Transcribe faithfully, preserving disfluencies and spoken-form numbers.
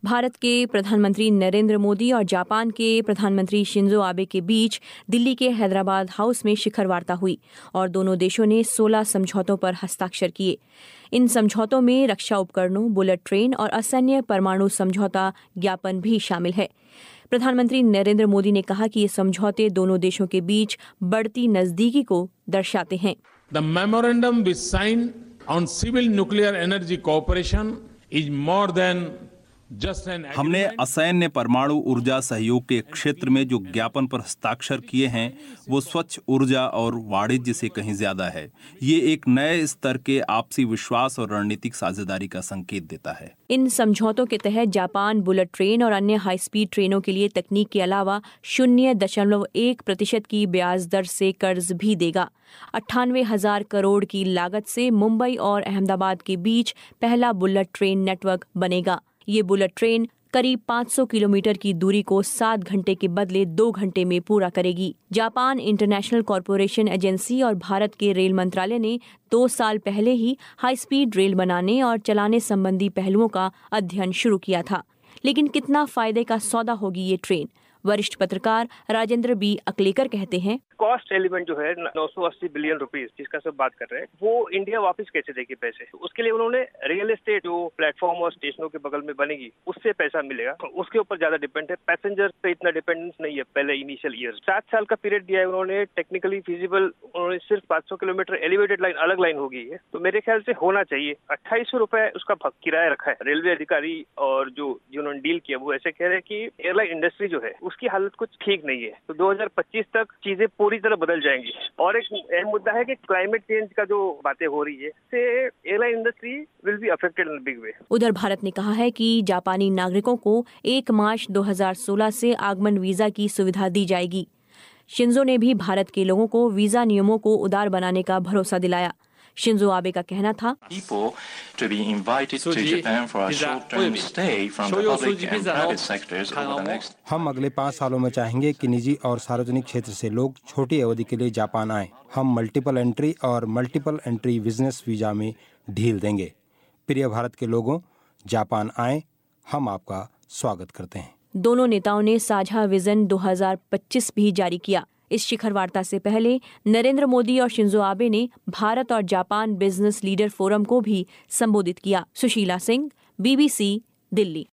भारत के प्रधानमंत्री नरेंद्र मोदी और जापान के प्रधानमंत्री शिंजो आबे के बीच दिल्ली के हैदराबाद हाउस में शिखर वार्ता हुई और दोनों देशों ने सोलह समझौतों पर हस्ताक्षर किए। इन समझौतों में रक्षा उपकरणों, बुलेट ट्रेन और असैन्य परमाणु समझौता ज्ञापन भी शामिल है। प्रधानमंत्री नरेंद्र मोदी ने कहा कि ये समझौते दोनों देशों के बीच बढ़ती नजदीकी को दर्शाते हैं। The memorandum we signed on civil nuclear energy cooperation is more than हमने असैन्य परमाणु ऊर्जा सहयोग के क्षेत्र में जो ज्ञापन पर हस्ताक्षर किए हैं वो स्वच्छ ऊर्जा और वाणिज्य से कहीं ज्यादा है। ये एक नए स्तर के आपसी विश्वास और रणनीतिक साझेदारी का संकेत देता है। इन समझौतों के तहत जापान बुलेट ट्रेन और अन्य हाई स्पीड ट्रेनों के लिए तकनीक के अलावा शून्य दशमलव एक प्रतिशत की ब्याज दर से कर्ज भी देगा। अट्ठानवे हजार करोड़ की लागत से मुंबई और अहमदाबाद के बीच पहला बुलेट ट्रेन नेटवर्क बनेगा। ये बुलेट ट्रेन करीब पाँच सौ किलोमीटर की दूरी को सात घंटे के बदले दो घंटे में पूरा करेगी। जापान इंटरनेशनल कॉरपोरेशन एजेंसी और भारत के रेल मंत्रालय ने दो साल पहले ही हाई स्पीड रेल बनाने और चलाने संबंधी पहलुओं का अध्ययन शुरू किया था। लेकिन कितना फायदे का सौदा होगी ये ट्रेन? वरिष्ठ पत्रकार राजेंद्र बी अकलेकर कहते हैं, कॉस्ट एलिमेंट जो है नौ सौ अस्सी बिलियन रुपीस जिसका सब बात कर रहे हैं, वो इंडिया वापस कैसे देगी पैसे? उसके लिए उन्होंने रियल एस्टेट जो प्लेटफॉर्म और स्टेशनों के बगल में बनेगी उससे पैसा मिलेगा, उसके ऊपर ज्यादा डिपेंड है। पैसेंजर पे इतना डिपेंडेंस नहीं है पहले इनिशियल ईयर। सात साल का पीरियड दिया है उन्होंने, टेक्निकली फिजिबल उन्होंने सिर्फ पाँच सौ किलोमीटर एलिवेटेड लाइन अलग लाइन होगी है, तो मेरे ख्याल से होना चाहिए। अट्ठाईस सौ रुपए उसका किराया रखा है। रेलवे अधिकारी और जो जिन्होंने डील किया वो ऐसे कह रहे हैं कि एयरलाइन इंडस्ट्री जो है उसकी हालत कुछ ठीक नहीं है, तो दो हजार पच्चीस तक चीजें पूरी तरह बदल जाएंगी। और एक अहम मुद्दा है कि क्लाइमेट चेंज का जो बातें हो रही है से airline industry will be affected in big way. उधर भारत ने कहा है कि जापानी नागरिकों को एक मार्च दो हजार सोलह से आगमन वीजा की सुविधा दी जाएगी। शिंजो ने भी भारत के लोगों को वीजा नियमों को उदार बनाने का भरोसा दिलाया। शिंजो आबे का कहना था, हम अगले पाँच सालों में चाहेंगे कि निजी और सार्वजनिक क्षेत्र से लोग छोटी अवधि के लिए जापान आएं। हम मल्टीपल एंट्री और मल्टीपल एंट्री बिजनेस वीजा में ढील देंगे। प्रिय भारत के लोगों, जापान आएं, हम आपका स्वागत करते हैं। दोनों नेताओं ने साझा विजन दो हजार पच्चीस भी जारी किया। इस शिखर वार्ता से पहले नरेंद्र मोदी और शिंजो आबे ने भारत और जापान बिजनेस लीडर फोरम को भी संबोधित किया। सुशीला सिंह, बीबीसी, दिल्ली।